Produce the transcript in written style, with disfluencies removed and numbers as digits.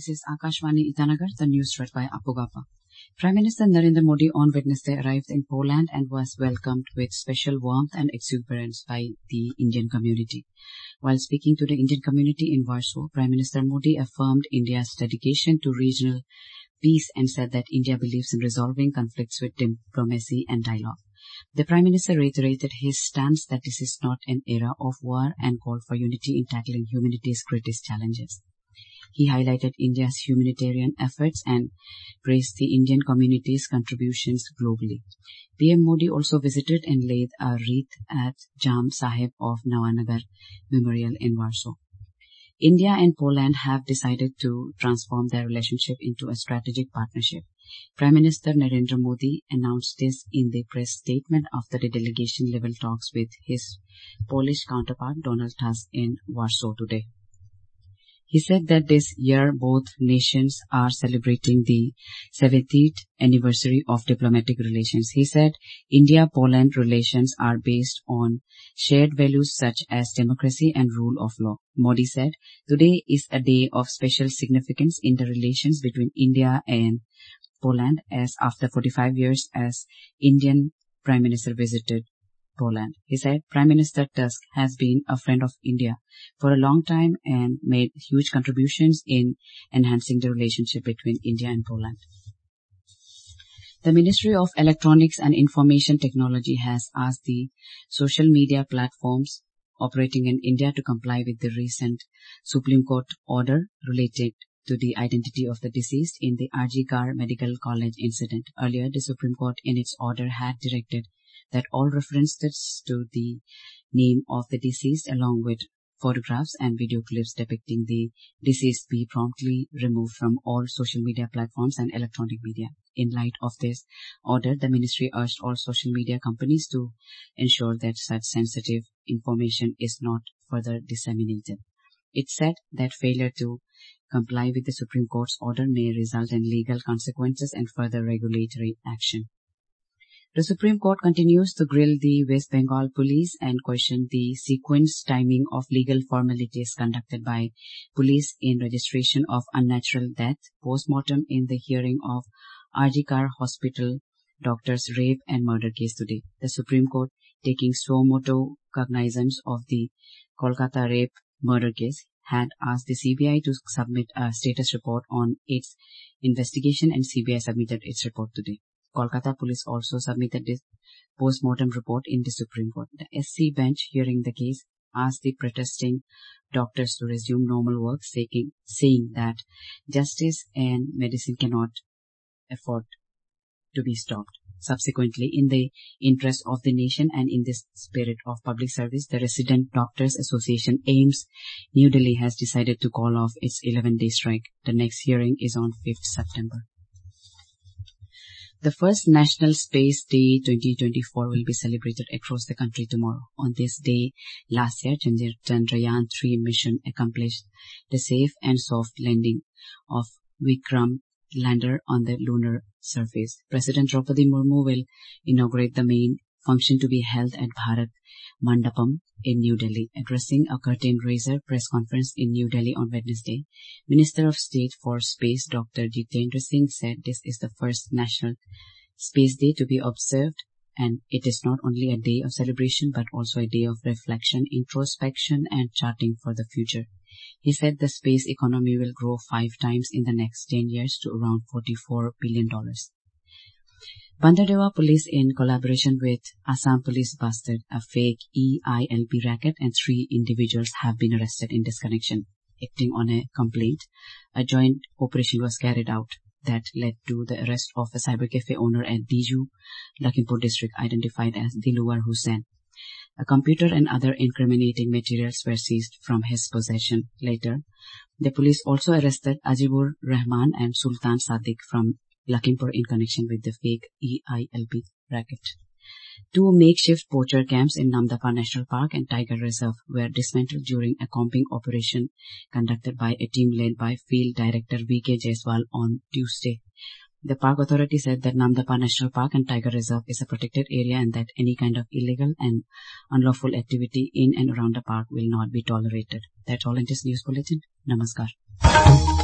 This is Akashvani Itanagar, the news read by Apugapa. Prime Minister Narendra Modi on Wednesday arrived in Poland and was welcomed with special warmth and exuberance by the Indian community. While speaking to the Indian community in Warsaw, Prime Minister Modi affirmed India's dedication to regional peace and said that India believes in resolving conflicts with diplomacy and dialogue. The Prime Minister reiterated his stance that this is not an era of war and called for unity in tackling humanity's greatest challenges. He highlighted India's humanitarian efforts and praised the Indian community's contributions globally. PM Modi also visited and laid a wreath at Jam Sahib of Nawanagar Memorial in Warsaw. India and Poland have decided to transform their relationship into a strategic partnership. Prime Minister Narendra Modi announced this in the press statement after the delegation-level talks with his Polish counterpart Donald Tusk in Warsaw today. He said that this year both nations are celebrating the 70th anniversary of diplomatic relations. He said India-Poland relations are based on shared values such as democracy and rule of law. Modi said, "Today is a day of special significance in the relations between India and Poland, as after 45 years as Indian Prime Minister visited Poland." He said Prime Minister Tusk has been a friend of India for a long time and made huge contributions in enhancing the relationship between India and Poland. The Ministry of Electronics and Information Technology has asked the social media platforms operating in India to comply with the recent Supreme Court order related to the identity of the deceased in the RG Kar Medical College incident. Earlier, the Supreme Court in its order had directed that all references to the name of the deceased along with photographs and video clips depicting the deceased be promptly removed from all social media platforms and electronic media. In light of this order, the ministry urged all social media companies to ensure that such sensitive information is not further disseminated. It said that failure to comply with the Supreme Court's order may result in legal consequences and further regulatory action. The Supreme Court continues to grill the West Bengal police and question the sequenced timing of legal formalities conducted by police in registration of unnatural death post-mortem in the hearing of RG Kar Hospital doctors' rape and murder case today. The Supreme Court, taking suo motu cognizance of the Kolkata rape murder case, had asked the CBI to submit a status report on its investigation, and CBI submitted its report today. Kolkata police also submitted this post-mortem report in the Supreme Court. The SC bench hearing the case asked the protesting doctors to resume normal work, saying that justice and medicine cannot afford to be stopped. Subsequently, in the interest of the nation and in the spirit of public service, the Resident Doctors Association AIIMS New Delhi has decided to call off its 11-day strike. The next hearing is on 5th September. The first National Space Day 2024 will be celebrated across the country tomorrow. On this day, last year, Chandrayaan-3 mission accomplished the safe and soft landing of Vikram lander on the lunar surface. President Draupadi Murmu will inaugurate the main function to be held at Bharat Mandapam in New Delhi. Addressing a curtain-raiser press conference in New Delhi on Wednesday, Minister of State for Space Dr. Jitendra Singh said this is the first National Space Day to be observed, and it is not only a day of celebration but also a day of reflection, introspection and charting for the future. He said the space economy will grow 5 times in the next 10 years to around $44 billion. Bandardewa police in collaboration with Assam police busted a fake EILP racket and 3 individuals have been arrested in this connection. Acting on a complaint, a joint operation was carried out that led to the arrest of a cyber cafe owner at Diju, Lakhimpur district, identified as Diluwar Hussain. A computer and other incriminating materials were seized from his possession. Later, the police also arrested Ajibur Rahman and Sultan Sadiq from Lakhimpur in connection with the fake EILP racket. 2 makeshift poacher camps in Namdapha National Park and Tiger Reserve were dismantled during a combing operation conducted by a team led by Field Director V.K. Jaiswal on Tuesday. The park authority said that Namdapha National Park and Tiger Reserve is a protected area and that any kind of illegal and unlawful activity in and around the park will not be tolerated. That's all in this news bulletin. Namaskar.